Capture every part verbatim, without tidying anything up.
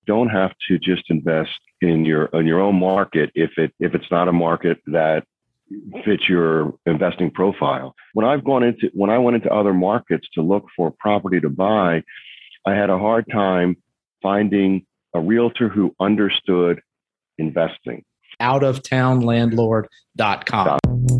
don't have to just invest in your in your own market if it if it's not a market that fits your investing profile. When I've gone into when I went into other markets to look for property to buy, I had a hard time finding a realtor who understood investing. out of town landlord dot com.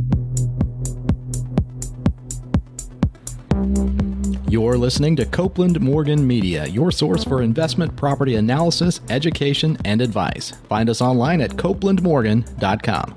You're listening to Copeland Morgan Media, your source for investment property analysis, education, and advice. Find us online at copeland morgan dot com.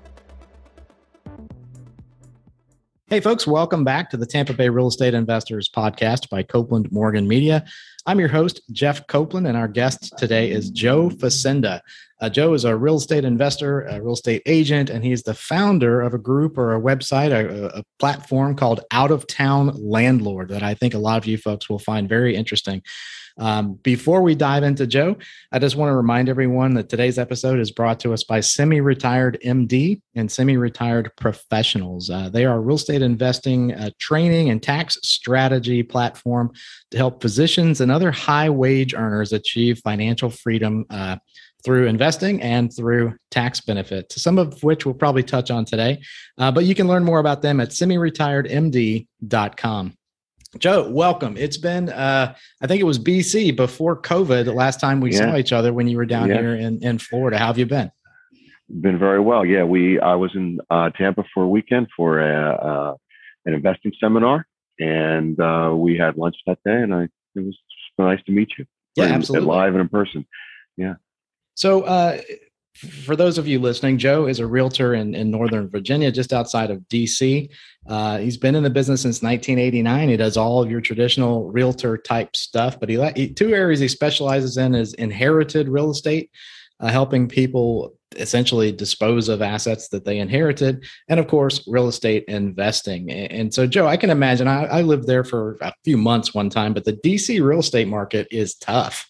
Hey folks, welcome back to the Tampa Bay Real Estate Investors Podcast by Copeland Morgan Media. I'm your host, Jeff Copeland, and our guest today is Joe Facenda. Uh, Joe is a real estate investor, a real estate agent, and he's the founder of a group or a website, a, a platform called Out of Town Landlord that I think a lot of you folks will find very interesting. Um, before we dive into Joe, I just want to remind everyone that today's episode is brought to us by Semi-Retired M D and Semi-Retired Professionals. Uh, they are a real estate investing uh, training and tax strategy platform to help physicians and other high wage earners achieve financial freedom uh, through investing and through tax benefits, some of which we'll probably touch on today. Uh, but you can learn more about them at semi retired m d dot com. Joe, welcome. It's been, uh, I think it was B C before COVID, the last time we yeah. saw each other when you were down yeah. here in, in Florida. How have you been? Been very well. Yeah, we. I was in uh, Tampa for a weekend for a, uh, an investing seminar, and uh, we had lunch that day, and I it was nice to meet you. Yeah, absolutely. Live and in person. Yeah. So uh, for those of you listening, Joe is a realtor in, in Northern Virginia, just outside of D C. Uh, he's been in the business since nineteen eighty-nine. He does all of your traditional realtor type stuff, but he, he two areas he specializes in is inherited real estate, uh, helping people essentially dispose of assets that they inherited, and of course, real estate investing. And, and so, Joe, I can imagine, I, I lived there for a few months one time, but the D C real estate market is tough.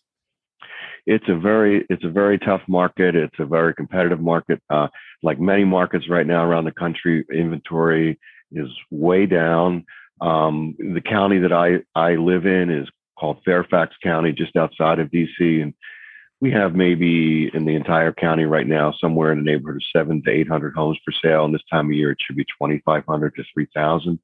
It's a very, it's a very tough market. It's a very competitive market. Uh, like many markets right now around the country, inventory is way down. Um, the county that I, I live in is called Fairfax County, just outside of D C. And we have maybe in the entire county right now, somewhere in the neighborhood of seven to eight hundred homes for sale. And this time of year, it should be twenty-five hundred to three thousand.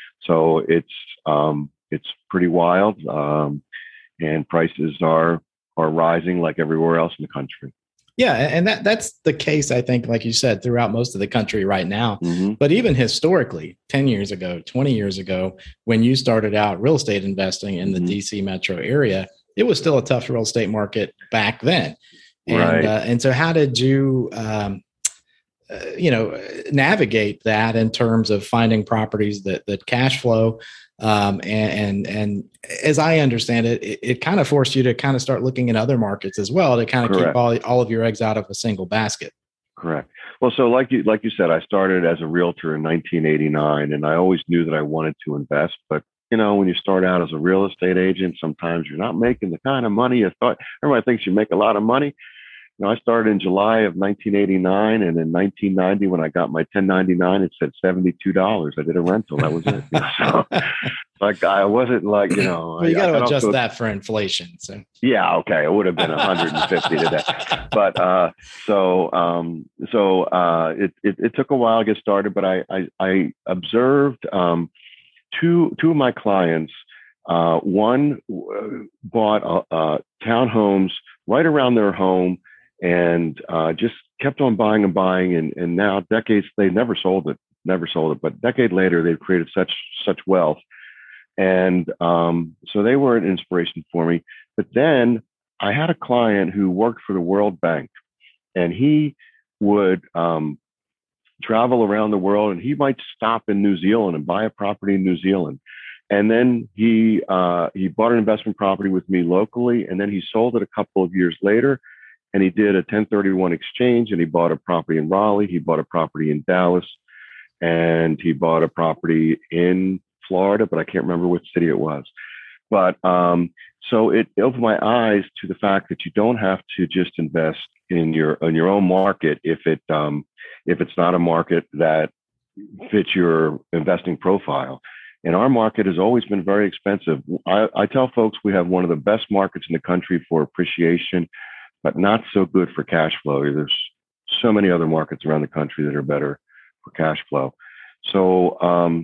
So it's, um, it's pretty wild. Um, and prices are, are rising like everywhere else in the country. Yeah. And that that's the case, I think, like you said, throughout most of the country right now. Mm-hmm. But even historically, ten years ago, twenty years ago, when you started out real estate investing in the mm-hmm. D C metro area, it was still a tough real estate market back then. And, right. uh, and so how did you, um, uh, you know, navigate that in terms of finding properties that, that cash flow? Um, and, and, and as I understand it, it, it kind of forced you to kind of start looking at other markets as well to kind of Correct. keep all, all of your eggs out of a single basket. Correct. Well, so like you, like you said, I started as a realtor in nineteen eighty-nine, and I always knew that I wanted to invest. But, you know, when you start out as a real estate agent, sometimes you're not making the kind of money you thought. Everybody thinks you make a lot of money. You know, I started in July of nineteen eighty-nine, and in nineteen ninety, when I got my ten ninety-nine, it said seventy-two dollars. I did a rental. That was it. You know, so, like, I wasn't like, you know. Well, you got to adjust also, that for inflation. So yeah, okay, it would have been one hundred fifty today. But uh, so um, so uh, it, it it took a while to get started, but I I, I observed um, two two of my clients. Uh, one bought uh, uh, townhomes right around their home, and uh, just kept on buying and buying. And, and now decades, they never sold it, never sold it. But a decade later, they've created such, such wealth. And um, so they were an inspiration for me. But then I had a client who worked for the World Bank, and he would um, travel around the world, and he might stop in New Zealand and buy a property in New Zealand. And then he, uh, he bought an investment property with me locally, and then he sold it a couple of years later. And he did a ten thirty-one exchange, and he bought a property in Raleigh. He bought a property in Dallas, and he bought a property in Florida, but I can't remember which city it was. But um, so it opened my eyes to the fact that you don't have to just invest in your in your own market if it um, if it's not a market that fits your investing profile. And our market has always been very expensive. I, I tell folks we have one of the best markets in the country for appreciation, but not so good for cash flow. There's so many other markets around the country that are better for cash flow. So um,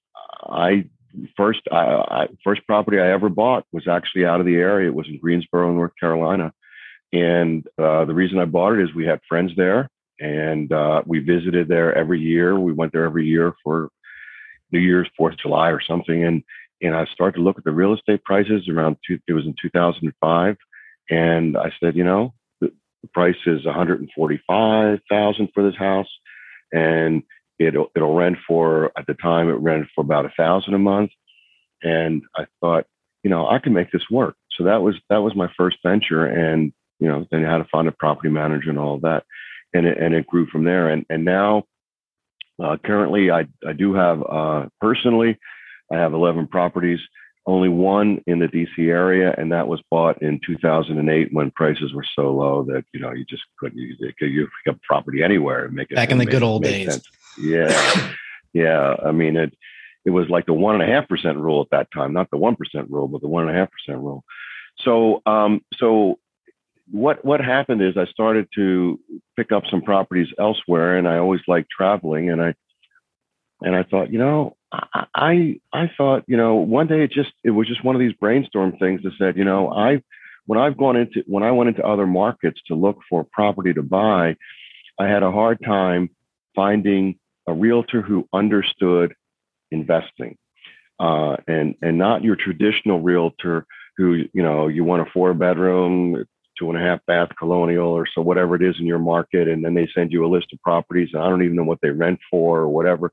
I first I, I, first property I ever bought was actually out of the area. It was in Greensboro, North Carolina. And uh, the reason I bought it is we had friends there, and uh, we visited there every year. We went there every year for New Year's, Fourth of July or something. And, and I started to look at the real estate prices around, two, it was in two thousand five. And I said, you know, the, the price is one hundred forty-five thousand dollars for this house. And it'll, it'll rent for, at the time, it rented for about a thousand a month. And I thought, you know, I can make this work. So that was, that was my first venture. And, you know, then I had to find a property manager and all of that. And it, and it grew from there. And, and now, Uh, currently, I, I do have, uh, personally, I have eleven properties, only one in the D C area, and that was bought in two thousand eight when prices were so low that, you know, you just couldn't use it. You pick up property anywhere and make it. Back in the good old days. Sense. Yeah. Yeah. I mean, it, it was like the one and a half percent rule at that time, not the one percent rule, but the one and a half percent rule. So, um, so what, what happened is I started to pick up some properties elsewhere, and I always liked traveling. And I, and I thought, you know, I, I, I thought, you know, one day it just, it was just one of these brainstorm things that said, you know, I, when I've gone into, when I went into other markets to look for property to buy, I had a hard time finding a realtor who understood investing, uh, and, and not your traditional realtor who, you know, you want a four bedroom, two and a half bath colonial or so, whatever it is in your market. And then they send you a list of properties, and I don't even know what they rent for or whatever.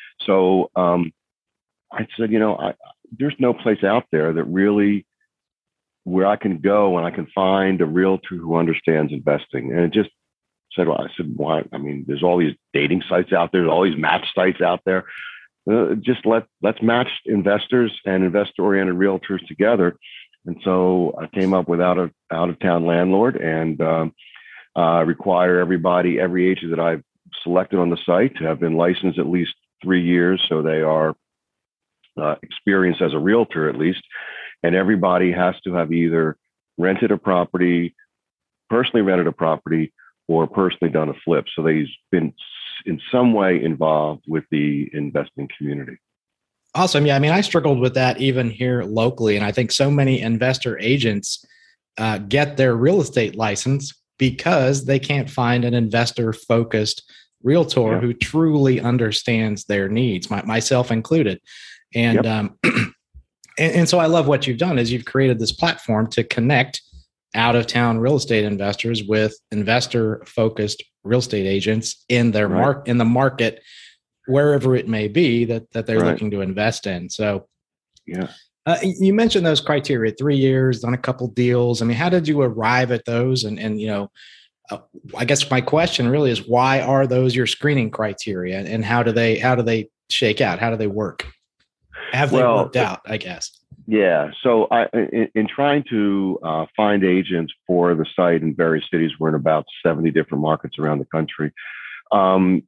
So um, I said, you know, I, there's no place out there that really, where I can go and I can find a realtor who understands investing. And it just said, well, I said, why? I mean, there's all these dating sites out there, there's all these match sites out there. Uh, just let, let's match investors and investor-oriented realtors together. And so I came up with out of out of town landlord, and um, uh, require everybody, every agent that I've selected on the site to have been licensed at least three years, so they are uh, experienced as a realtor at least. And everybody has to have either rented a property, personally rented a property, or personally done a flip. So they've been in some way involved with the investing community. Awesome. Yeah. I mean, I struggled with that even here locally. And I think so many investor agents uh, get their real estate license because they can't find an investor focused realtor yeah. who truly understands their needs, my, myself included. And, yep. um, and, and so I love what you've done is you've created this platform to connect out of town real estate investors with investor focused real estate agents in their right. mark in the market, wherever it may be that, that they're right. looking to invest in. So, yeah, uh, you mentioned those criteria, three years, done a couple deals. I mean, how did you arrive at those? And, and, you know, uh, I guess my question really is, why are those your screening criteria, and how do they, how do they shake out? How do they work? Have they well, worked out, I guess? Yeah. So I, in, in trying to uh, find agents for the site in various cities, we're in about seventy different markets around the country. Um,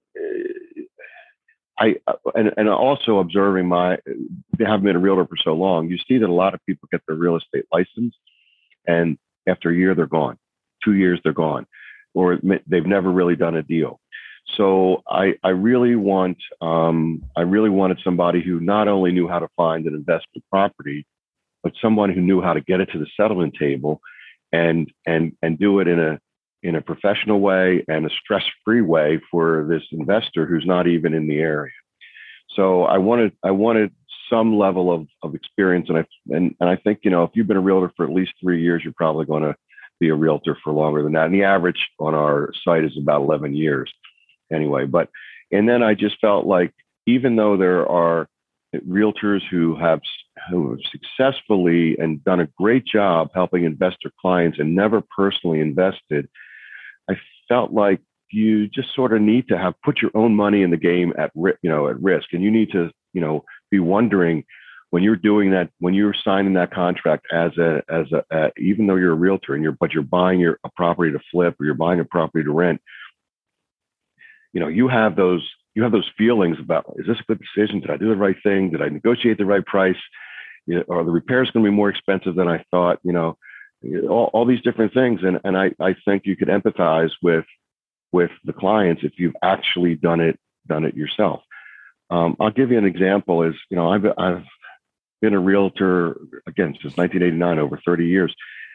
I and, and also observing my, having been a realtor for so long, you see that a lot of people get their real estate license, and after a year they're gone, two years they're gone, or they've never really done a deal. So I I really want um, I really wanted somebody who not only knew how to find an investment property, but someone who knew how to get it to the settlement table, and and and do it in a in a professional way and a stress-free way for this investor who's not even in the area. So I wanted I wanted some level of, of experience, and I and, and I think, you know, if you've been a realtor for at least three years, you're probably going to be a realtor for longer than that. And the average on our site is about eleven years anyway. But and then I just felt like, even though there are realtors who have who have successfully and done a great job helping investor clients and never personally invested, I felt like you just sort of need to have put your own money in the game at you know at risk, and you need to you know be wondering when you're doing that, when you're signing that contract as a as a uh, even though you're a realtor and you're but you're buying your a property to flip, or you're buying a property to rent, you know you have those you have those feelings about, is this a good decision? Did I do the right thing? Did I negotiate the right price? You know, are the repairs going to be more expensive than I thought? You know, all, all these different things. And, and I, I think you could empathize with, with the clients if you've actually done it, done it yourself. Um, I'll give you an example is, you know, I've, I've been a realtor again, since nineteen eighty-nine, over thirty years.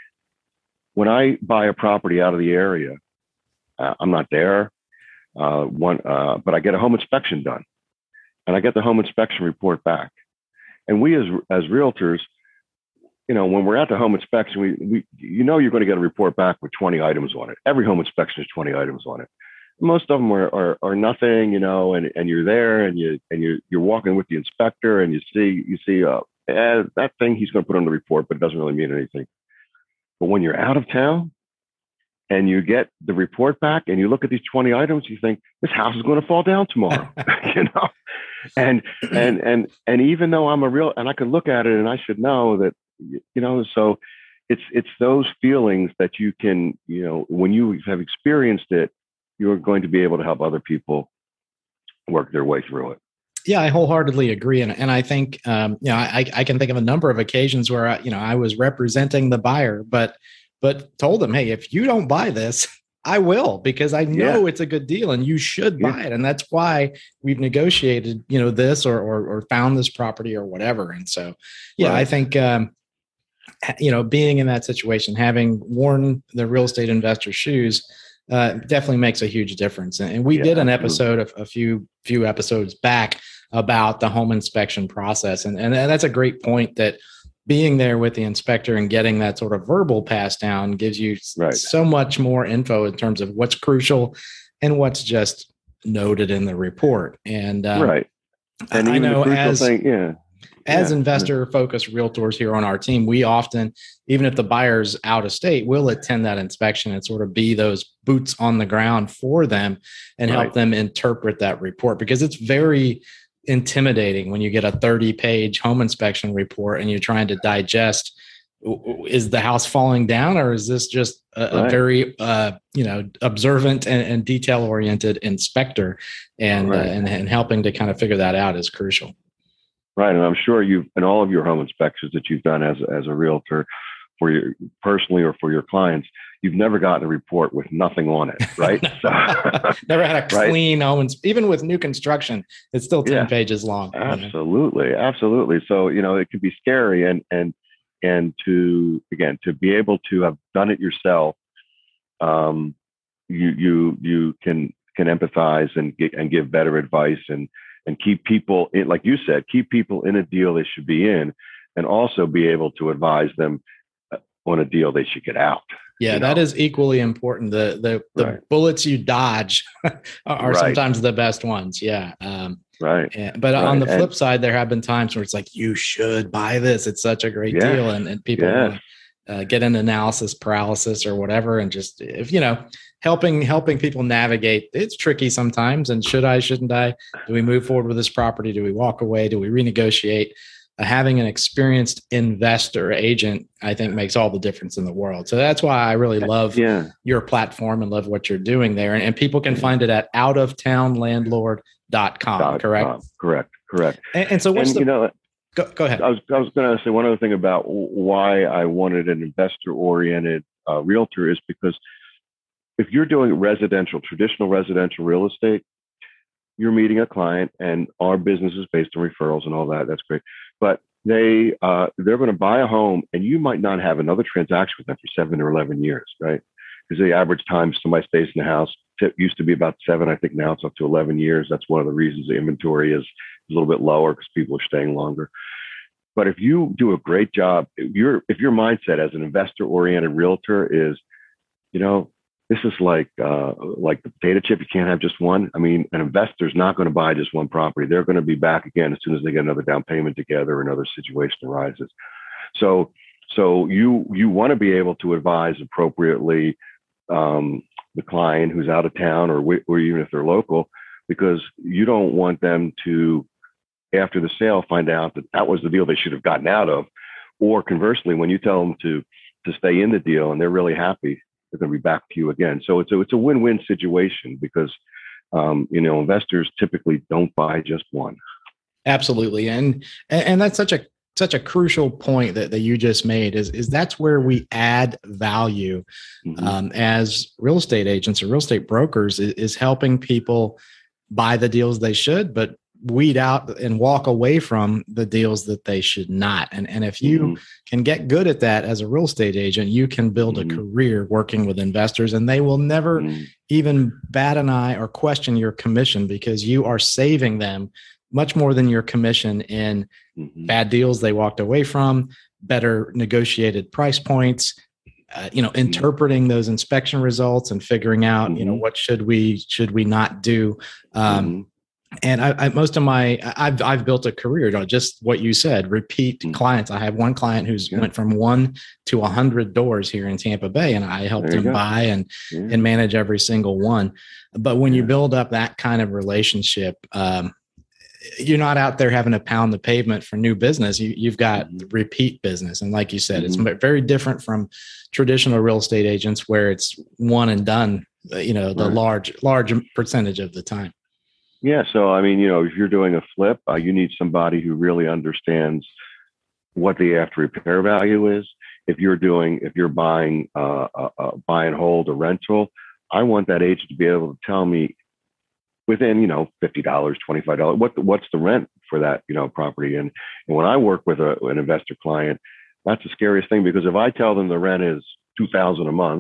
When I buy a property out of the area, uh, I'm not there, uh, one, uh, but I get a home inspection done and I get the home inspection report back. And we as, as realtors, you know, when we're at the home inspection, we, we, you know, you're going to get a report back with twenty items on it. Every home inspection is twenty items on it. Most of them are, are, are nothing, you know, and, and you're there and you, and you're, you're walking with the inspector and you see, you see, uh, eh, that thing he's going to put on the report, but it doesn't really mean anything. But when you're out of town and you get the report back and you look at these twenty items, you think this house is going to fall down tomorrow, you know? And, and, and, and even though I'm a real, and I can look at it and I should know that, you know, so it's, it's those feelings that you can, you know, when you have experienced it, you're going to be able to help other people work their way through it. Yeah, I wholeheartedly agree. And, and I think, um, you know, I, I can think of a number of occasions where, I, you know, I was representing the buyer, but, but told them, hey, if you don't buy this, I will, because I know yeah. it's a good deal and you should buy yeah. it. And that's why we've negotiated, you know, this or, or, or found this property or whatever. And so, yeah, right. I think, um, you know, being in that situation, having worn the real estate investor's shoes, uh, definitely makes a huge difference. And, and we yeah, did an absolutely. episode of a few, few episodes back about the home inspection process. And, and that's a great point, that being there with the inspector and getting that sort of verbal pass down gives you right. so much more info in terms of what's crucial and what's just noted in the report. And um, right. And I know as, thing, yeah. as yeah. investor focused realtors here on our team, we often, even if the buyer's out of state, we'll attend that inspection and sort of be those boots on the ground for them and right. help them interpret that report, because it's very intimidating when you get a thirty page home inspection report and you're trying to digest, is the house falling down, or is this just a, right. a very, uh, you know, observant and, and detail oriented inspector, and, right. uh, and, and helping to kind of figure that out is crucial. Right. And I'm sure you've, in all of your home inspections that you've done as, as a realtor, for your personally or for your clients, you've never gotten a report with nothing on it, right? so, never had a clean right? home. Even with new construction, it's still ten yeah, pages long. Absolutely. You know? Absolutely. So, you know, it can be scary, and, and, and to, again, to be able to have done it yourself, um, you, you, you can, can empathize and get, and give better advice, and, and keep people in, like you said, keep people in a deal they should be in, and also be able to advise them on a deal they should get out. Yeah, you know? That is equally important. The the, the right. bullets you dodge are right. sometimes the best ones. Yeah. Um, right. And, but right. on the flip and, side, there have been times where it's like, you should buy this. It's such a great yeah, deal. And, and people yeah. uh, get an analysis paralysis or whatever. And just, if, you know, helping, helping people navigate, it's tricky sometimes. And should I, shouldn't I, do we move forward with this property? Do we walk away? Do we renegotiate? Uh, having an experienced investor agent, I think, makes all the difference in the world. So that's why I really love yeah. your platform and love what you're doing there. And, and people can find it at out of town landlord dot com, Dot correct? com. Correct. Correct. And, and so what's and, the, you know, go, go ahead. I was, I was going to say one other thing about why I wanted an investor oriented uh, realtor is because if you're doing residential, traditional residential real estate, you're meeting a client, and our business is based on referrals and all that. That's great. But they, uh, they're going to buy a home, and you might not have another transaction with them for seven or eleven years, right? Because the average time somebody stays in the house t- used to be about seven. I think now it's up to eleven years. That's one of the reasons the inventory is a little bit lower, because people are staying longer. But if you do a great job, if, you're, if your mindset as an investor-oriented realtor is, you know, this is like uh, like the potato chip. You can't have just one. I mean, an investor's not going to buy just one property. They're going to be back again as soon as they get another down payment together or another situation arises. So, so you you want to be able to advise appropriately um, the client who's out of town, or or even if they're local, because you don't want them to, after the sale, find out that that was the deal they should have gotten out of, or conversely, when you tell them to to stay in the deal and they're really happy, they're going to be back to you again. So it's a, it's a win-win situation, because Um, you know, investors typically don't buy just one. Absolutely. And, and that's such a, such a crucial point that, that you just made is, is that's where we add value Mm-hmm. um, as real estate agents or real estate brokers is, is helping people buy the deals they should, but weed out and walk away from the deals that they should not. And, and if you mm-hmm. can get good at that as a real estate agent, you can build mm-hmm. a career working with investors, and they will never mm-hmm. even bat an eye or question your commission, because you are saving them much more than your commission in mm-hmm. bad deals they walked away from, better negotiated price points, uh, you know, mm-hmm. interpreting those inspection results and figuring out, mm-hmm. you know, what should we, should we not do? Um, mm-hmm. And I, I, most of my, I've, I've built a career, just what you said, repeat mm-hmm. clients. I have one client who's yeah. went from one to a hundred doors here in Tampa Bay, and I helped him go. buy and, yeah. and manage every single one. But when yeah. you build up that kind of relationship, um, you're not out there having to pound the pavement for new business. You, you've got mm-hmm. repeat business. And like you said, mm-hmm. it's very different from traditional real estate agents where it's one and done, you know, the right. large, large percentage of the time. Yeah. So, I mean, you know, if you're doing a flip, uh, you need somebody who really understands what the after repair value is. If you're doing, if you're buying, uh, a, a buy and hold a rental, I want that agent to be able to tell me within, you know, fifty dollars, twenty-five dollars, what, what's the rent for that, you know, property. And, and when I work with a, an investor client, that's the scariest thing, because if I tell them the rent is two thousand dollars a month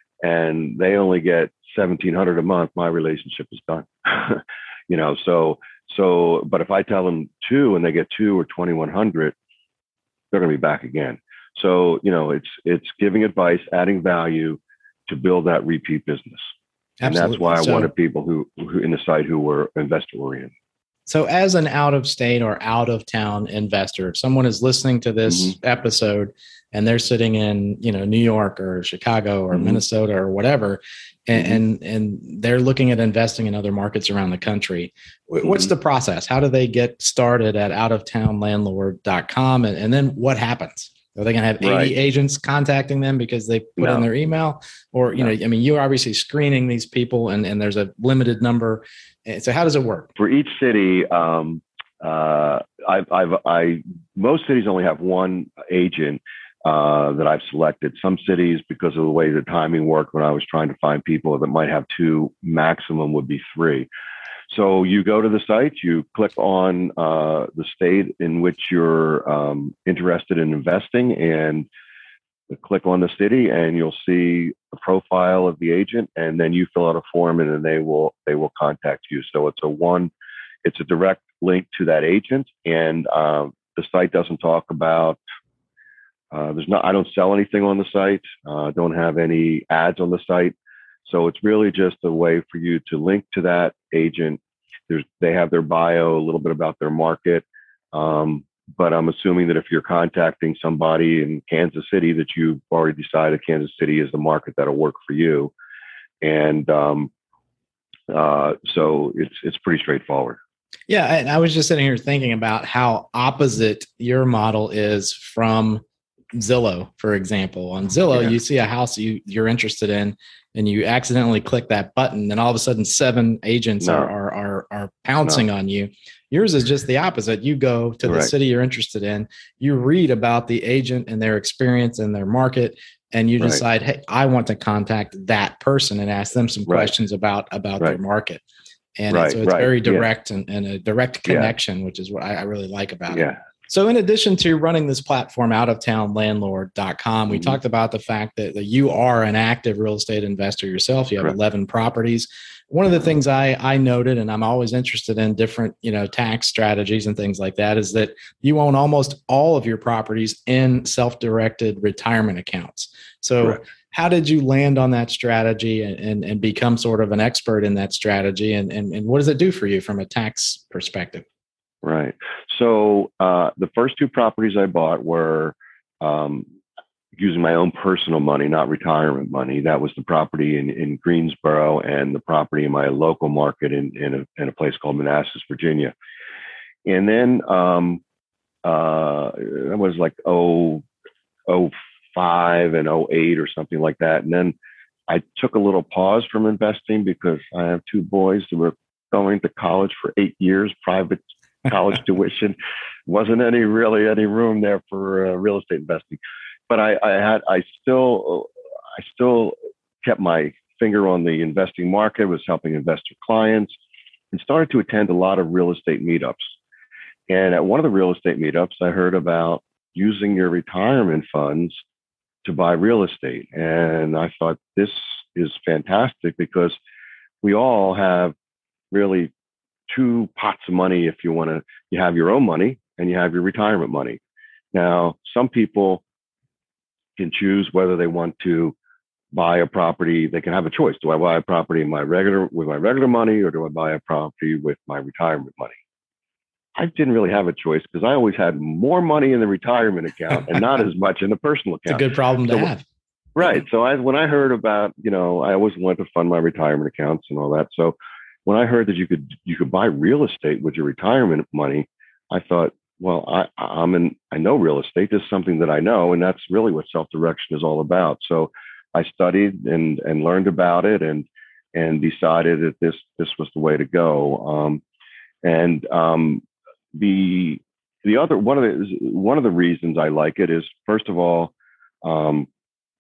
and they only get seventeen hundred dollars a month, my relationship is done. You know, so, so, but if I tell them two and they get two or twenty-one hundred, they're going to be back again. So, you know, it's, it's giving advice, adding value to build that repeat business. Absolutely. And that's why I so, wanted people who, who in the site who were investor oriented. So as an out of state or out of town investor, if someone is listening to this mm-hmm. episode and they're sitting in, you know, New York or Chicago or mm-hmm. Minnesota or whatever, and, mm-hmm. and, and they're looking at investing in other markets around the country, what's mm-hmm. the process? How do they get started at out of town landlord dot com? And, and then what happens? Are they going to have eighty right. agents contacting them because they put no. in their email? Or, you no. know, I mean, you're obviously screening these people, and, and there's a limited number. So how does it work? For each city, um, uh, I've, I've, I, most cities only have one agent uh, that I've selected. Some cities, because of the way the timing worked when I was trying to find people that might have two, maximum would be three. So you go to the site, you click on uh, the state in which you're um, interested in investing, and click on the city, and you'll see the profile of the agent, and then you fill out a form, and then they will they will contact you. So it's a one, it's a direct link to that agent, and um, the site doesn't talk about. Uh, there's not. I don't sell anything on the site. Uh, don't have any ads on the site. So it's really just a way for you to link to that agent. There's, they have their bio, a little bit about their market. Um, but I'm assuming that if you're contacting somebody in Kansas City, that you've already decided Kansas City is the market that'll work for you. And um, uh, so it's, it's pretty straightforward. Yeah. And I was just sitting here thinking about how opposite your model is from Zillow, for example. On Zillow, yeah. you see a house you, you're interested in, and you accidentally click that button, and all of a sudden seven agents no. are, are, are, are pouncing no. on you. Yours is just the opposite. You go to the right. city you're interested in, you read about the agent and their experience and their market, and you decide, right. hey, I want to contact that person and ask them some right. questions about, about right. their market. And right. so it's right. very direct yeah. and, and a direct connection, yeah. which is what I, I really like about yeah. it. So in addition to running this platform, out of town landlord dot com, we mm-hmm. talked about the fact that, that you are an active real estate investor yourself. You have Correct. eleven properties. One of the things I, I noted, and I'm always interested in different, you know, tax strategies and things like that, is that you own almost all of your properties in self-directed retirement accounts. So Correct. How did you land on that strategy and, and, and become sort of an expert in that strategy? And, and, and what does it do for you from a tax perspective? Right. So uh, the first two properties I bought were um, using my own personal money, not retirement money. That was the property in, in Greensboro and the property in my local market in, in, a, in a place called Manassas, Virginia. And then um, uh, it was like oh, oh five and oh eight or something like that. And then I took a little pause from investing because I have two boys who were going to college for eight years, private college tuition. Wasn't any really any room there for uh, real estate investing. But I, I had, I still, I still kept my finger on the investing market, was helping investor clients, and started to attend a lot of real estate meetups. And at one of the real estate meetups, I heard about using your retirement funds to buy real estate. And I thought, this is fantastic, because we all have really two pots of money. If you want to, you have your own money and you have your retirement money. Now, some people can choose whether they want to buy a property. They can have a choice. Do I buy a property in my regular, with my regular money, or do I buy a property with my retirement money? I didn't really have a choice, because I always had more money in the retirement account and not as much in the personal account. It's a good problem to so, have. Right. So I, when I heard about, you know, I always wanted to fund my retirement accounts and all that. So when I heard that you could, you could buy real estate with your retirement money, I thought, well, I, I'm in, I know real estate. This is something that I know, and that's really what self-direction is all about. So I studied and, and learned about it, and, and decided that this, this was the way to go. Um, and, um, the, the other, one of the, one of the reasons I like it is, first of all, um,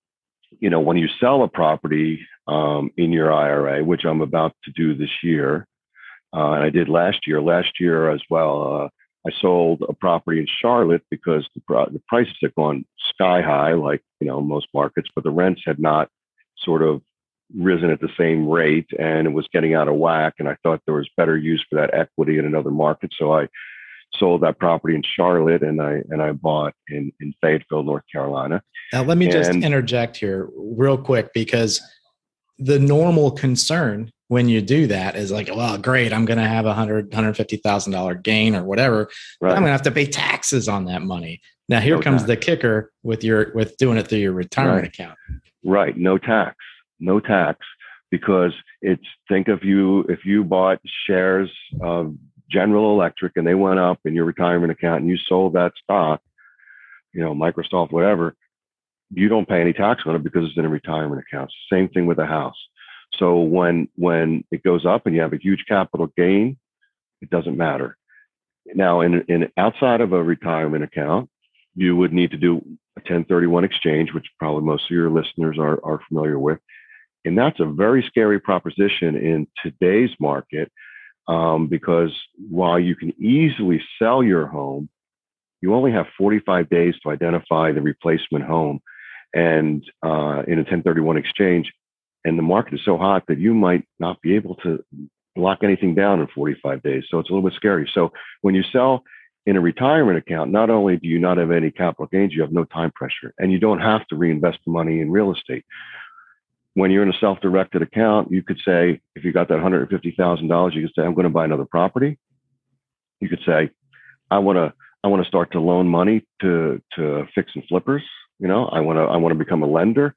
you know, when you sell a property, um, in your I R A, which I'm about to do this year, uh, and I did last year, last year as well, uh, I sold a property in Charlotte because the, pro- the prices had gone sky high, like, you know, most markets, but the rents had not sort of risen at the same rate, and it was getting out of whack. And I thought there was better use for that equity in another market. So I sold that property in Charlotte, and I, and I bought in, in Fayetteville, North Carolina. Now, let me and, just interject here real quick, because the normal concern when you do that is like, well, great, I'm going to have a hundred, one hundred fifty thousand dollars gain or whatever. Right. I'm going to have to pay taxes on that money. Now, here no comes tax. The kicker with your, with doing it through your retirement right. account. Right. No tax, no tax, because it's, think of you, if you bought shares of General Electric and they went up in your retirement account and you sold that stock, you know, Microsoft, whatever, you don't pay any tax on it because it's in a retirement account. Same thing with a house. So when, when it goes up and you have a huge capital gain, it doesn't matter. Now, in, in outside of a retirement account, you would need to do a ten thirty-one exchange, which probably most of your listeners are, are familiar with. And that's a very scary proposition in today's market, um, because while you can easily sell your home, you only have forty-five days to identify the replacement home. And uh, in a ten thirty-one exchange, and the market is so hot that you might not be able to lock anything down in forty-five days. So it's a little bit scary. So when you sell in a retirement account, not only do you not have any capital gains, you have no time pressure, and you don't have to reinvest the money in real estate. When you're in a self-directed account, you could say, if you got that one hundred fifty thousand dollars, you could say, I'm going to buy another property. You could say, I want to, I want to start to loan money to, to fix and flippers. You know, I want to, I want to become a lender.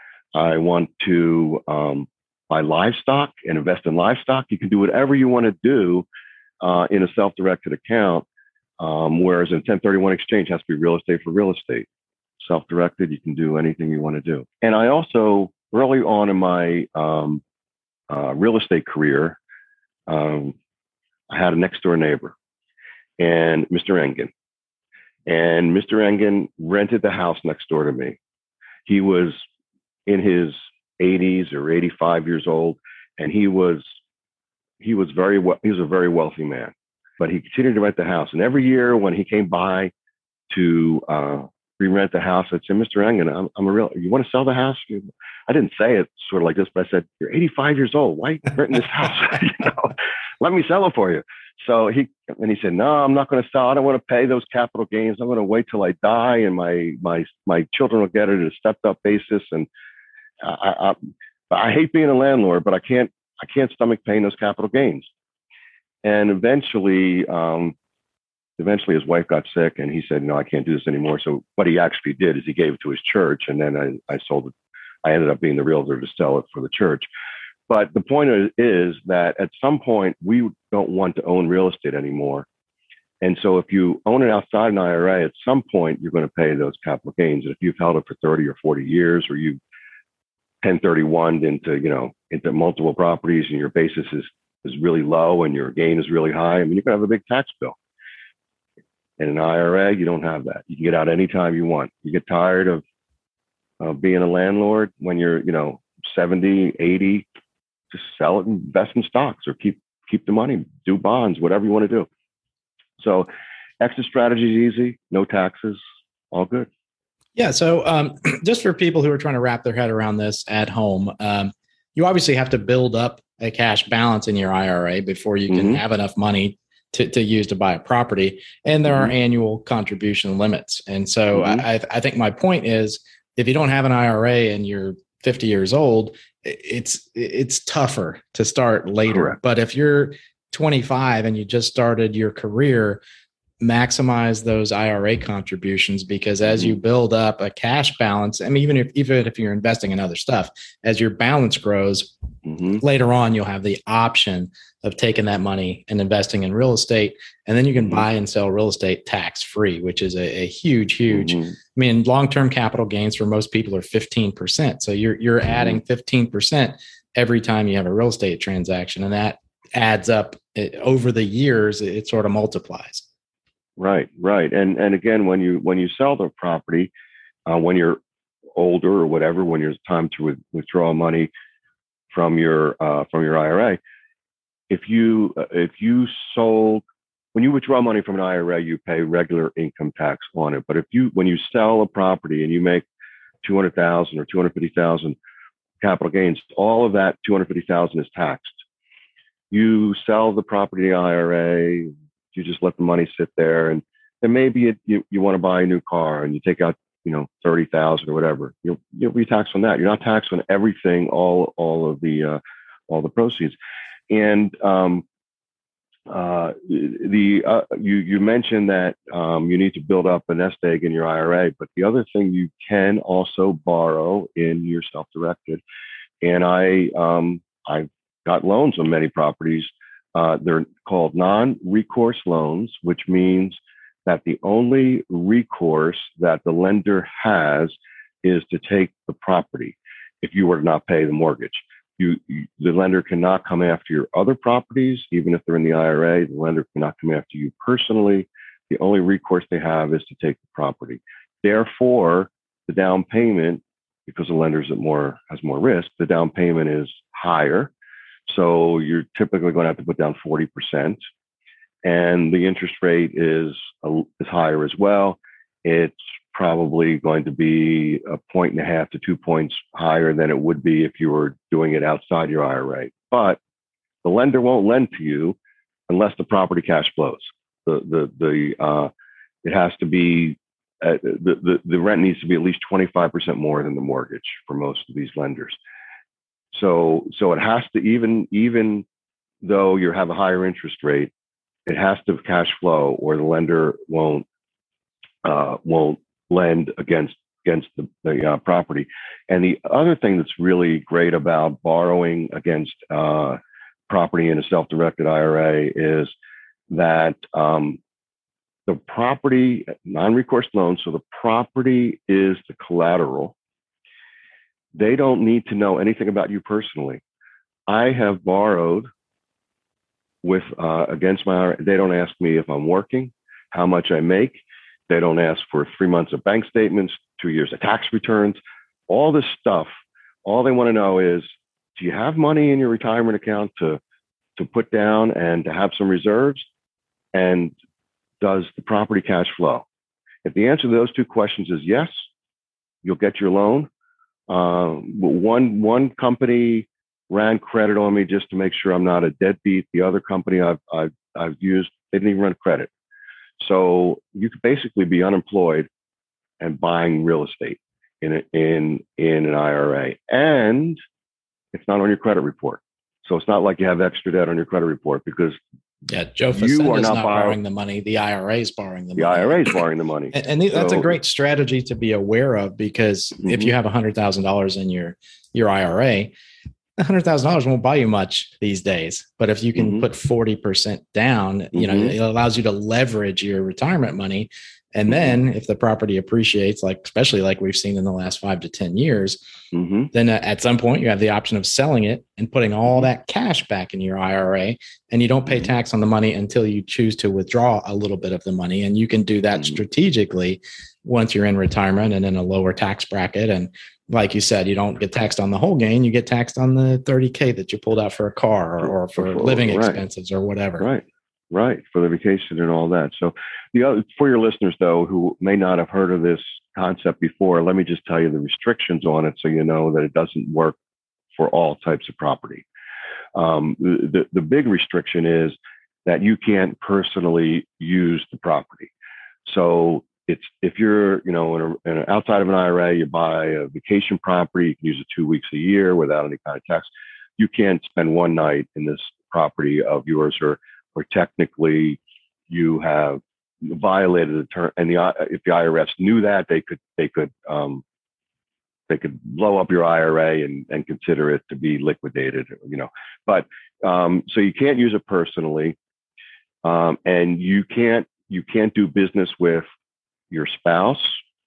I want to um, buy livestock and invest in livestock. You can do whatever you want to do uh, in a self-directed account. Um, whereas in ten thirty-one exchange has to be real estate for real estate. Self-directed, you can do anything you want to do. And I also, early on in my um, uh, real estate career, um, I had a next door neighbor, and Mister Engen. And Mister Engen rented the house next door to me. He was in his eighties or eighty-five years old, and he was he was very well, he was a very wealthy man. But he continued to rent the house. And every year when he came by to uh, re-rent the house, I'd say, Mister Engen, I'm, I'm a real, you want to sell the house? I didn't say it sort of like this, but I said, you're eighty-five years old. Why are you renting this house? you know, let me sell it for you. So he, and he said, no, I'm not going to sell. I don't want to pay those capital gains. I'm going to wait till I die, and my, my, my children will get it at a stepped up basis. And I, I, I hate being a landlord, but I can't, I can't stomach paying those capital gains. And eventually, um, eventually his wife got sick, and he said, no, I can't do this anymore. So what he actually did is he gave it to his church, and then I, I sold it. I ended up being the realtor to sell it for the church. But the point is, is that at some point, we don't want to own real estate anymore. And so if you own it outside an I R A, at some point, you're going to pay those capital gains. And if you've held it for thirty or forty years, or you ten thirty-one into, you know, into multiple properties and your basis is, is really low and your gain is really high, I mean, you can have a big tax bill. In an I R A, you don't have that. You can get out anytime you want. You get tired of uh, being a landlord when you're, you know, seventy, eighty, just sell it and invest in stocks or keep keep the money, do bonds, whatever you want to do. So exit strategy is easy, no taxes, all good. Yeah. So um, just for people who are trying to wrap their head around this at home, um, you obviously have to build up a cash balance in your I R A before you can mm-hmm. have enough money to, to use to buy a property. And there mm-hmm. are annual contribution limits. And so mm-hmm. I, I think my point is, if you don't have an I R A and you're fifty years old, it's it's tougher to start later. Correct. But if you're twenty-five and you just started your career, maximize those I R A contributions, because as you build up a cash balance, I mean, even if even if you're investing in other stuff, as your balance grows, mm-hmm. later on, you'll have the option of taking that money and investing in real estate. And then you can mm-hmm. buy and sell real estate tax free, which is a, a huge, huge, mm-hmm. I mean, long-term capital gains for most people are fifteen percent. So you're, you're mm-hmm. adding fifteen percent every time you have a real estate transaction. And that adds up it, over the years, it, it sort of multiplies. Right, right. And and again, when you when you sell the property, uh, when you're older or whatever, when it's time to with, withdraw money from your uh, from your I R A, if you uh, if you sold when you withdraw money from an I R A, you pay regular income tax on it. But if you when you sell a property and you make two hundred thousand or two hundred fifty thousand capital gains, all of that two hundred fifty thousand is taxed. You sell the property in the I R A. You just let the money sit there, and then maybe it, you, you want to buy a new car and you take out, you know, thirty thousand or whatever. You'll, you'll be taxed on that. You're not taxed on everything, all, all of the, uh, all the proceeds. And, um, uh, the, uh, you, you mentioned that, um, you need to build up a nest egg in your I R A, but the other thing, you can also borrow in your self-directed. And I, um, I've got loans on many properties. Uh, they're called non-recourse loans, which means that the only recourse that the lender has is to take the property. If you were to not pay the mortgage, you, you the lender cannot come after your other properties, even if they're in the I R A. The lender cannot come after you personally. The only recourse they have is to take the property. Therefore, the down payment, because the lender's at more has more risk, the down payment is higher. So you're typically going to have to put down forty percent, and the interest rate is a, is higher as well. It's probably going to be a point and a half to two points higher than it would be if you were doing it outside your I R A. But the lender won't lend to you unless the property cash flows. The the the uh, it has to be uh, the, the the rent needs to be at least twenty-five percent more than the mortgage for most of these lenders. So, so it has to, even, even though you have a higher interest rate, it has to cash flow, or the lender won't, uh, won't lend against, against the, the uh, property. And the other thing that's really great about borrowing against, uh, property in a self-directed I R A is that, um, the property, non-recourse loan, so the property is the collateral. They don't need to know anything about you personally. I have borrowed with uh, against my I R A. They don't ask me if I'm working, how much I make. They don't ask for three months of bank statements, two years of tax returns, all this stuff. All they want to know is, do you have money in your retirement account to to put down and to have some reserves? And does the property cash flow? If the answer to those two questions is yes, you'll get your loan. Uh, one one company ran credit on me just to make sure I'm not a deadbeat. The other company I've I've, I've used, they didn't even run credit. So you could basically be unemployed and buying real estate in a, in in an I R A, and it's not on your credit report. So it's not like you have extra debt on your credit report, because yeah, Joe Facenda is not, not borrowing the money. The I R A is borrowing the, the money. The I R A is borrowing the money. And, and that's so, a great strategy to be aware of, because mm-hmm. if you have one hundred thousand dollars in your, your I R A, one hundred thousand dollars won't buy you much these days. But if you can mm-hmm. put forty percent down, you know, mm-hmm. it allows you to leverage your retirement money And then if the property appreciates, like especially like we've seen in the last five to ten years, mm-hmm. then at some point you have the option of selling it and putting all mm-hmm. that cash back in your I R A, and you don't pay mm-hmm. tax on the money until you choose to withdraw a little bit of the money. And you can do that mm-hmm. strategically once you're in retirement and in a lower tax bracket. And like you said, you don't get taxed on the whole gain. You get taxed on the thirty K that you pulled out for a car or, or for, for living right. expenses or whatever. Right. Right. For the vacation and all that. So the other, for your listeners, though, who may not have heard of this concept before, let me just tell you the restrictions on it so you know that it doesn't work for all types of property. Um, the, the, the big restriction is that you can't personally use the property. So it's if you're, you know, in a, in a, outside of an I R A, you buy a vacation property, you can use it two weeks a year without any kind of tax. You can't spend one night in this property of yours, or or technically you have violated the term. And the if the I R S knew that, they could they could um, they could blow up your I R A and, and consider it to be liquidated. You know, but um, so you can't use it personally, um, and you can't you can't do business with your spouse,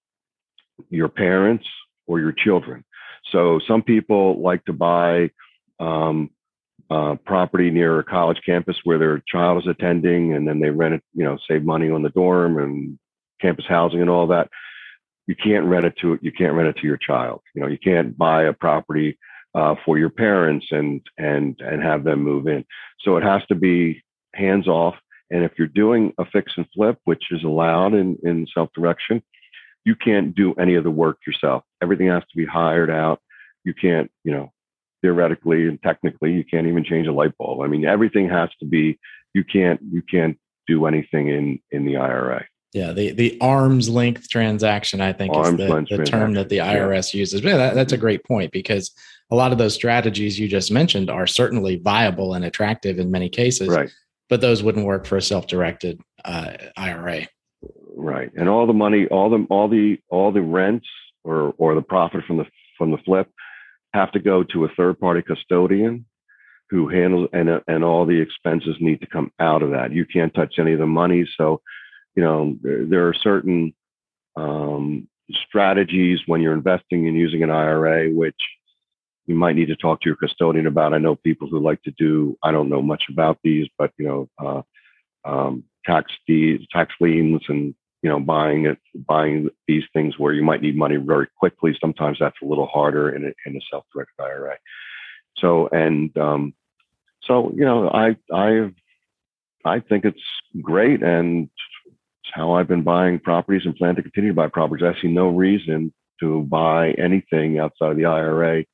your parents, or your children. So some people like to buy um, uh, property near a college campus where their child is attending, and then they rent it, you know, save money on the dorm and campus housing and all that. You can't rent it to you can't rent it to your child. You know, you can't buy a property uh, for your parents and and and have them move in. So it has to be hands off. And if you're doing a fix and flip, which is allowed in, in self-direction, you can't do any of the work yourself. Everything has to be hired out. You can't, you know, theoretically and technically, you can't even change a light bulb. I mean, everything has to be, you can't, you can't do anything in, in the I R A. Yeah, the, the arm's length transaction, I think, arm's is the, the term that the I R S yeah. uses. But that, that's a great point, because a lot of those strategies you just mentioned are certainly viable and attractive in many cases. Right. But those wouldn't work for a self-directed uh, I R A. Right, and all the money, all the all the all the rents or or the profit from the from the flip have to go to a third-party custodian who handles, and and all the expenses need to come out of that. You can't touch any of the money. So, you know, there, there are certain um, strategies when you're investing and using an I R A, which you might need to talk to your custodian about. I know people who like to do, I don't know much about these, but, you know, uh, um, tax deeds, tax liens, and, you know, buying it, buying these things where you might need money very quickly. Sometimes that's a little harder in a, in a self-directed I R A. So, and um, so, you know, I, I, I think it's great. And it's how I've been buying properties and plan to continue to buy properties. I see no reason to buy anything outside of the I R A.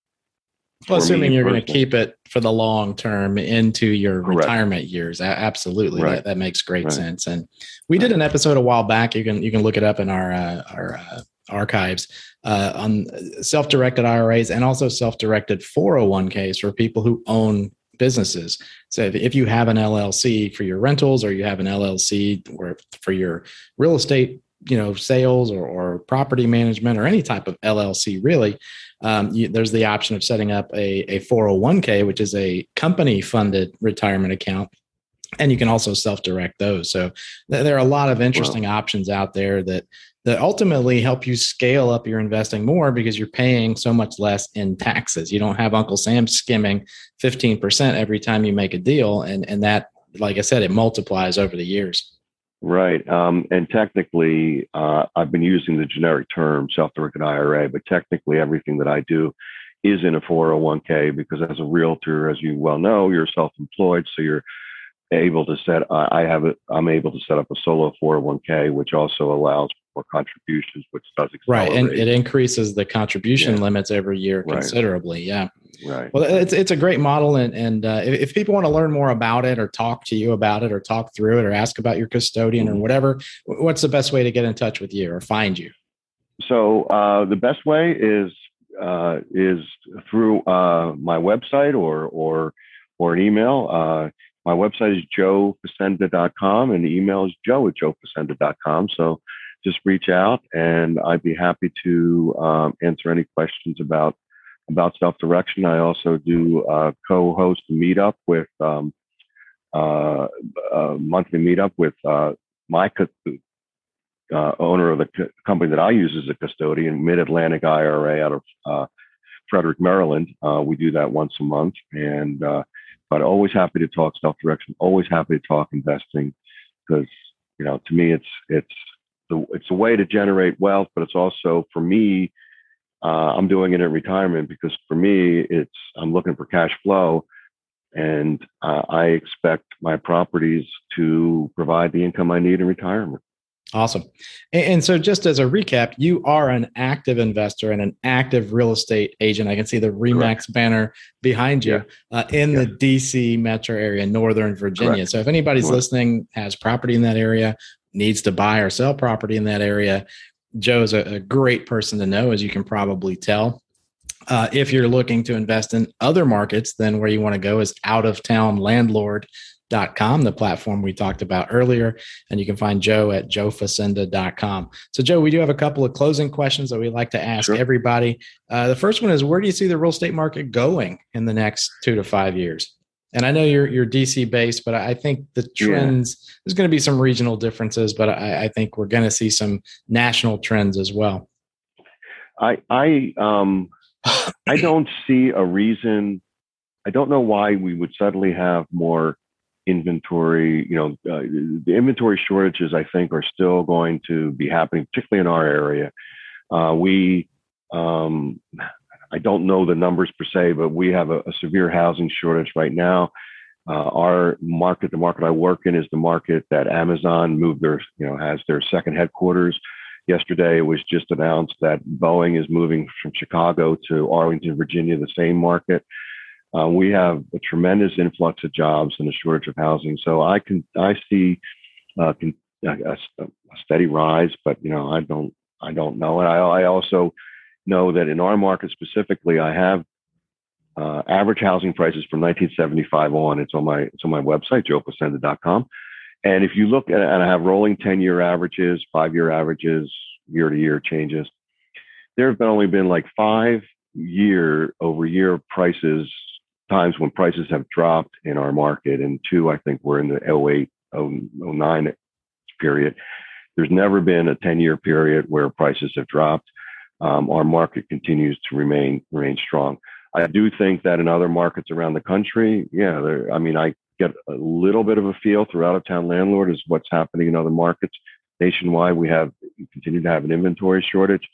Well, assuming you're going to keep it for the long term into your Correct. retirement years, absolutely, right. that, that makes great right. sense. And we right. did an episode a while back. You can you can look it up in our uh, our uh, archives uh, on self-directed I R As and also self-directed four oh one Ks for people who own businesses. So if, if you have an L L C for your rentals, or you have an L L C or for your real estate, you know, sales or, or property management, or any type of L L C, really, um, you, there's the option of setting up a, a four oh one K, which is a company funded retirement account. And you can also self-direct those. So th- there are a lot of interesting wow. options out there that, that ultimately help you scale up your investing more, because you're paying so much less in taxes. You don't have Uncle Sam skimming fifteen percent every time you make a deal. And, and that, like I said, it multiplies over the years. Right. Um, and technically, uh, I've been using the generic term self-directed I R A, but technically everything that I do is in a four oh one K, because as a realtor, as you well know, you're self-employed. So you're able to set, uh, I have it, I'm able to set up a solo four oh one K, which also allows for contributions, which does accelerate. Right. And it increases the contribution yeah. limits every year right. considerably. Yeah. Right. Well, it's it's a great model, and and uh, if, if people want to learn more about it, or talk to you about it, or talk through it, or ask about your custodian, mm-hmm. or whatever, what's the best way to get in touch with you or find you? So uh, the best way is uh, is through uh, my website or or or an email. Uh, my website is joe facenda dot com, and the email is joe at joe facenda dot com. So just reach out, and I'd be happy to um, answer any questions about. about self-direction. I also do uh, co-host a meetup with um, uh, a monthly meetup with uh, my uh, owner of the co- company that I use as a custodian, Mid Atlantic I R A out of uh, Frederick, Maryland. Uh, we do that once a month, and uh, but always happy to talk self direction. Always happy to talk investing because you know to me it's it's the it's a way to generate wealth, but it's also for me. Uh, I'm doing it in retirement because for me it's I'm looking for cash flow, and uh, I expect my properties to provide the income I need in retirement. Awesome. And, and so just as a recap, you are an active investor and an active real estate agent. I can see the REMAX Correct. Banner behind you yeah. uh, in yeah. the D C metro area, Northern Virginia. Correct. So if anybody's North. listening, has property in that area, needs to buy or sell property in that area, Joe's a, a great person to know, as you can probably tell. Uh, if you're looking to invest in other markets, then where you want to go is out of town landlord dot com, the platform we talked about earlier. And you can find Joe at joe facenda dot com. So, Joe, we do have a couple of closing questions that we like to ask sure. everybody. Uh, the first one is, where do you see the real estate market going in the next two to five years? And I know you're you're D C based, but I think the trends, yeah. there's going to be some regional differences, but I, I think we're going to see some national trends as well. I I um I don't see a reason. I don't know why we would suddenly have more inventory. You know, uh, the inventory shortages, I think, are still going to be happening, particularly in our area. Uh, we, um, I don't know the numbers per se, but we have a, a severe housing shortage right now. Uh, our market, the market I work in, is the market that Amazon moved their, you know, has their second headquarters. Yesterday, it was just announced that Boeing is moving from Chicago to Arlington, Virginia, the same market. Uh, we have a tremendous influx of jobs and a shortage of housing. So I can I see uh, can, a, a steady rise, but you know I don't I don't know. And I, I also know that in our market specifically, I have uh, average housing prices from nineteen seventy-five on. It's on my it's on my website, joe facenda dot com. And if you look at, and I have rolling ten-year averages, five-year averages, year-to-year changes. There have been only been like five year-over-year prices, times when prices have dropped in our market, and two, I think, were in the oh eight, oh nine period. There's never been a ten-year period where prices have dropped. Um, our market continues to remain remain strong. I do think that in other markets around the country, yeah, there, I mean, I get a little bit of a feel through out-of-town landlord is what's happening in other markets. Nationwide, we have we continue to have an inventory shortage.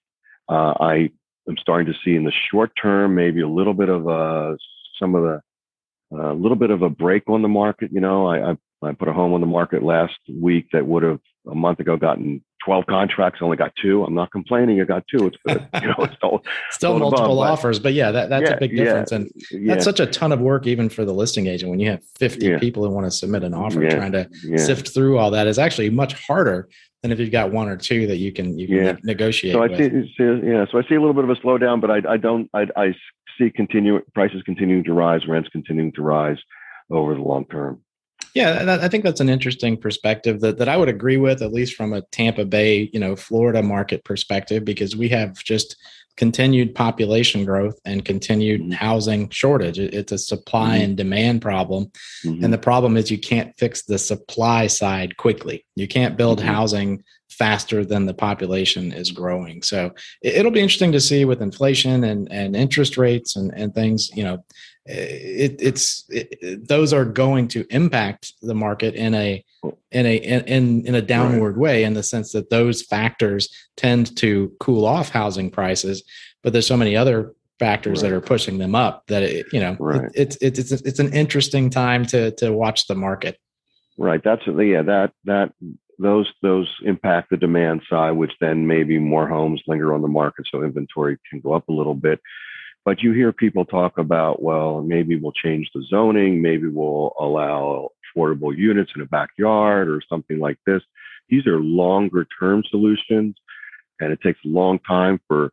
Uh, I am starting to see in the short term maybe a little bit of a some of the a uh, little bit of a break on the market. You know, I, I I put a home on the market last week that would have a month ago gotten twelve contracts. I only got two. I'm not complaining. I got two. It's good. You know, it's still, still multiple above, offers, but yeah, that, that's yeah, a big difference. Yeah, and yeah. that's such a ton of work, even for the listing agent, when you have fifty yeah. people who want to submit an offer, yeah, trying to yeah. sift through all that is actually much harder than if you've got one or two that you can, you can yeah. ne- negotiate so I with. See, see, yeah. So I see a little bit of a slowdown, but I, I don't, I, I see continue prices continuing to rise, rents continuing to rise over the long term. Yeah, I think that's an interesting perspective that, that I would agree with, at least from a Tampa Bay, you know, Florida market perspective, because we have just continued population growth and continued mm-hmm. housing shortage. It's a supply mm-hmm. and demand problem. Mm-hmm. And the problem is you can't fix the supply side quickly. You can't build mm-hmm. housing faster than the population is growing. So it'll be interesting to see with inflation and, and interest rates and, and things, you know, it, it's it, those are going to impact the market in a in a in in a downward right. way, in the sense that those factors tend to cool off housing prices, but there's so many other factors right. that are pushing them up that it, you know right. it, it's it's it's it's an interesting time to to watch the market. Right. That's yeah. That that those those impact the demand side, which then maybe more homes linger on the market, so inventory can go up a little bit. But you hear people talk about, well, maybe we'll change the zoning, maybe we'll allow affordable units in a backyard or something like this. These are longer term solutions, and it takes a long time for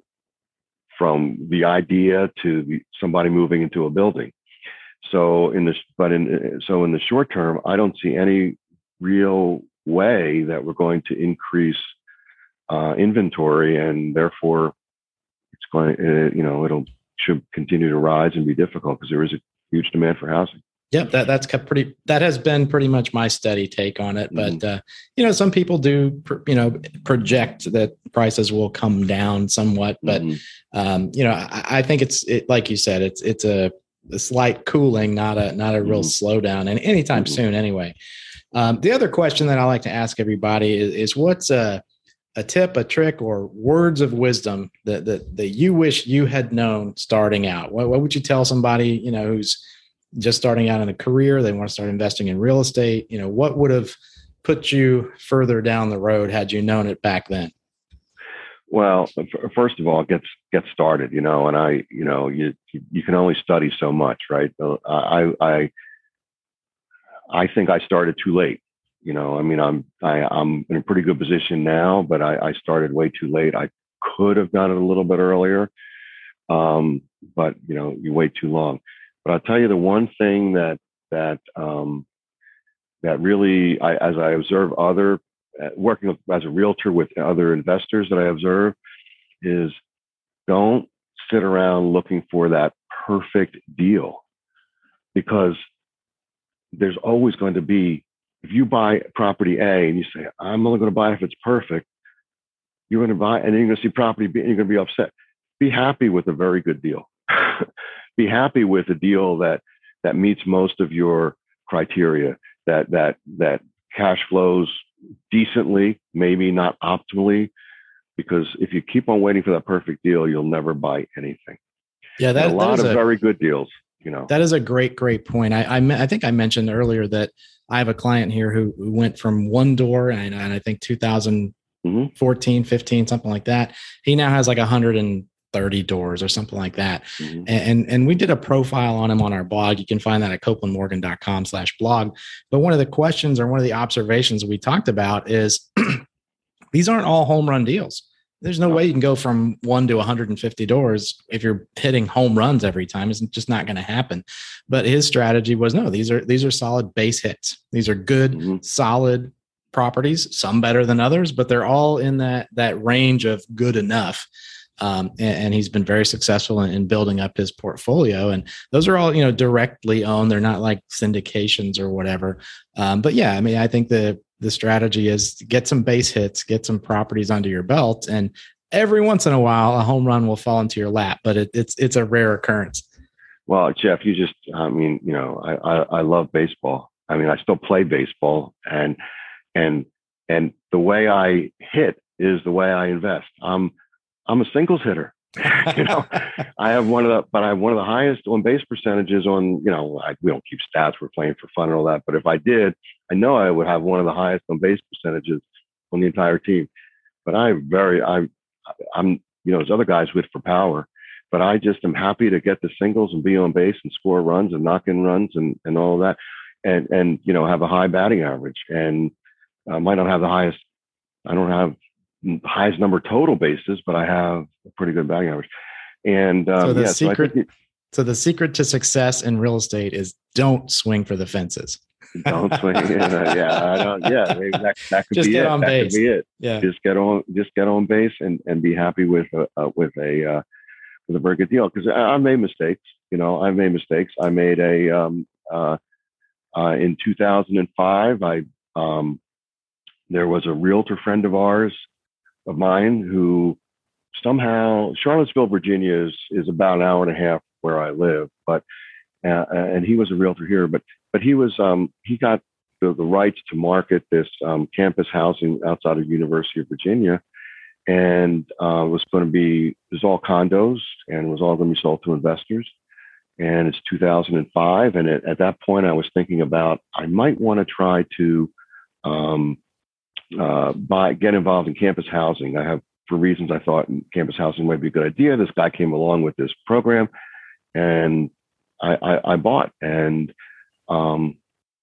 from the idea to the, somebody moving into a building. So in this, but in so in the short term, I don't see any real way that we're going to increase uh, inventory, and therefore it's going, uh, you know, it'll should continue to rise and be difficult because there is a huge demand for housing. Yep, that that's kept pretty. That has been pretty much my steady take on it. But mm-hmm. uh, you know, some people do, you know, project that prices will come down somewhat. But mm-hmm. um, you know, I, I think it's it, like you said, it's it's a, a slight cooling, not a not a real mm-hmm. slowdown, and anytime mm-hmm. soon, anyway. Um, the other question that I like to ask everybody is, is what's a a tip, a trick, or words of wisdom that that that you wish you had known starting out? What, what would you tell somebody, you know, who's just starting out in a career, they want to start investing in real estate? You know, what would have put you further down the road had you known it back then? Well, first of all, get get started. You know, and I, you know, you you can only study so much, right? I I I think I started too late. You know, I mean, I'm I, I'm in a pretty good position now, but I, I started way too late. I could have done it a little bit earlier, um, but you know, you wait too long. But I'll tell you the one thing that that um, that really, I, as I observe other uh, working as a realtor with other investors that I observe, is don't sit around looking for that perfect deal, because there's always going to be, if you buy property A and you say, I'm only going to buy if it's perfect, you're going to buy, and then you're going to see property B and you're going to be upset. Be happy with a very good deal. Be happy with a deal that that meets most of your criteria, that that that cash flows decently, maybe not optimally, because if you keep on waiting for that perfect deal, you'll never buy anything. Yeah, that's a lot of a, very good deals. You know, that is a great, great point. I, I, I think I mentioned earlier that I have a client here who, who went from one door, and, and I think two thousand fourteen, mm-hmm. fifteen, something like that. He now has like one hundred thirty doors or something like that. Mm-hmm. And, and we did a profile on him on our blog. You can find that at copeland morgan dot com slash blog. But one of the questions or one of the observations we talked about is these aren't all home run deals. There's no way you can go from one to one hundred fifty doors if you're hitting home runs every time. It's just not going to happen. But his strategy was, no, these are these are solid base hits. These are good, mm-hmm. solid properties, some better than others, but they're all in that that range of good enough. Um, and, and he's been very successful in, in building up his portfolio. And those are all, you know, directly owned. They're not like syndications or whatever. Um, but yeah, I mean, I think the the strategy is to get some base hits, get some properties under your belt, and every once in a while, a home run will fall into your lap. But it, it's it's a rare occurrence. Well, Jeff, you just, I mean, you know, I, I I love baseball. I mean, I still play baseball, and and and the way I hit is the way I invest. I'm I'm a singles hitter. you know, I have one of the, but I have one of the highest on base percentages on, you know, I, we don't keep stats. We're playing for fun and all that. But if I did, I know I would have one of the highest on base percentages on the entire team. But I very, I, I'm, you know, there's other guys with for power, but I just am happy to get the singles and be on base and score runs and knock in runs and, and all of that. And, and, you know, have a high batting average, and I might not have the highest, I don't have highest number total bases, but I have a pretty good batting average. And um, so the yeah, secret, so, it, so the secret to success in real estate is don't swing for the fences. Don't swing. yeah, yeah, I don't. Yeah, maybe that, that could just be get it. on that base. Could be it. Yeah, just get on, just get on base, and, and be happy with a uh, with a uh, with a very good deal. Because I, I made mistakes. You know, I made mistakes. I made a um, uh, uh, in two thousand five. I um, there was a realtor friend of ours. of mine who somehow, Charlottesville, Virginia is, is about an hour and a half where I live, but, uh, and he was a realtor here, but, but he was, um, he got the, the rights to market this um, campus housing outside of University of Virginia, and uh, was going to be, it was all condos and was all going to be sold to investors. And it's two thousand five. And it, at that point I was thinking about, I might want to try to, um, Uh, by get involved in campus housing. I have, for reasons I thought campus housing might be a good idea. This guy came along with this program, and I, I, I bought, and um,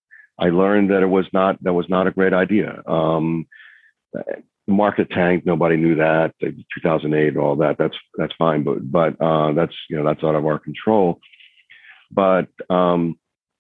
I learned that it was not, that was not a great idea. Um, the market tanked. Nobody knew that. two thousand eight, all that. That's that's fine, but but uh, that's, you know, that's out of our control. But um,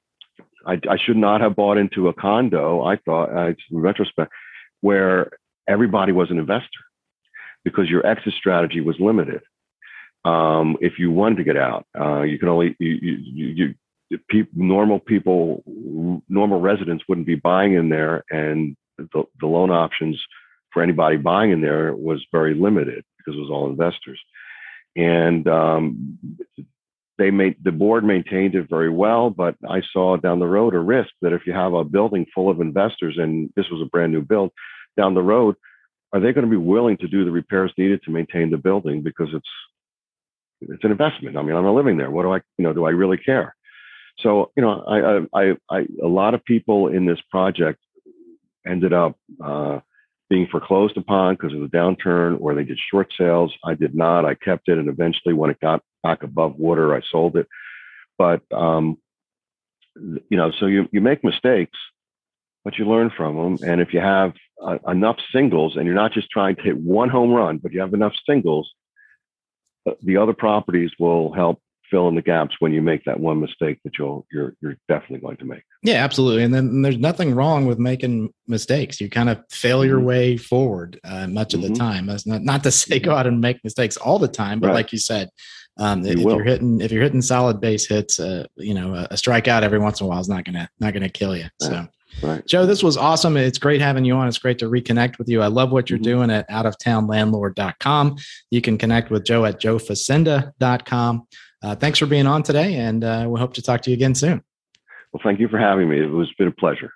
I, I should not have bought into a condo. I thought, I, in retrospect, where everybody was an investor, because your exit strategy was limited. Um, if you wanted to get out, uh, you can only, you, you, you, pe- normal people, normal residents wouldn't be buying in there, and the, the loan options for anybody buying in there was very limited because it was all investors. And um, they made the board maintained it very well, but I saw down the road a risk that if you have a building full of investors, and this was a brand new build, down the road, are they going to be willing to do the repairs needed to maintain the building? Because it's it's an investment. I mean, I'm not living there. What do I, you know, do I really care? So, you know, I, I, I, a lot of people in this project ended up uh, being foreclosed upon because of the downturn, or they did short sales. I did not. I kept it, and eventually, when it got back above water, I sold it. But um, you know, so you you make mistakes, but you learn from them. And if you have uh, enough singles, and you're not just trying to hit one home run, but you have enough singles, uh, the other properties will help fill in the gaps when you make that one mistake that you'll you're you're definitely going to make. Yeah, absolutely. And then there's nothing wrong with making mistakes. You kind of fail your mm-hmm. way forward uh, much of mm-hmm. the time. That's not not to say go out and make mistakes all the time, but right. like you said, um, you if will. you're hitting if you're hitting solid base hits, uh, you know, a, a strikeout every once in a while is not gonna not gonna kill you. So. Right. Right. Joe, this was awesome. It's great having you on. It's great to reconnect with you. I love what you're mm-hmm. doing at out of town landlord dot com. You can connect with Joe at joe facenda dot com. Uh, thanks for being on today, and uh, we hope to talk to you again soon. Well, thank you for having me. It was been a pleasure.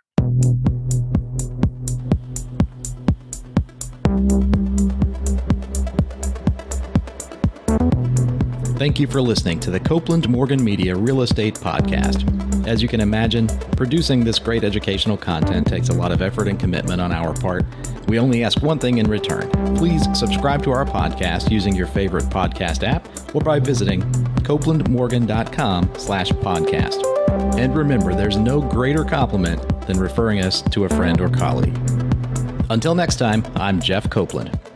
Thank you for listening to the Copeland Morgan Media Real Estate Podcast. As you can imagine, producing this great educational content takes a lot of effort and commitment on our part. We only ask one thing in return. Please subscribe to our podcast using your favorite podcast app or by visiting copeland morgan dot com slash podcast. And remember, there's no greater compliment than referring us to a friend or colleague. Until next time, I'm Jeff Copeland.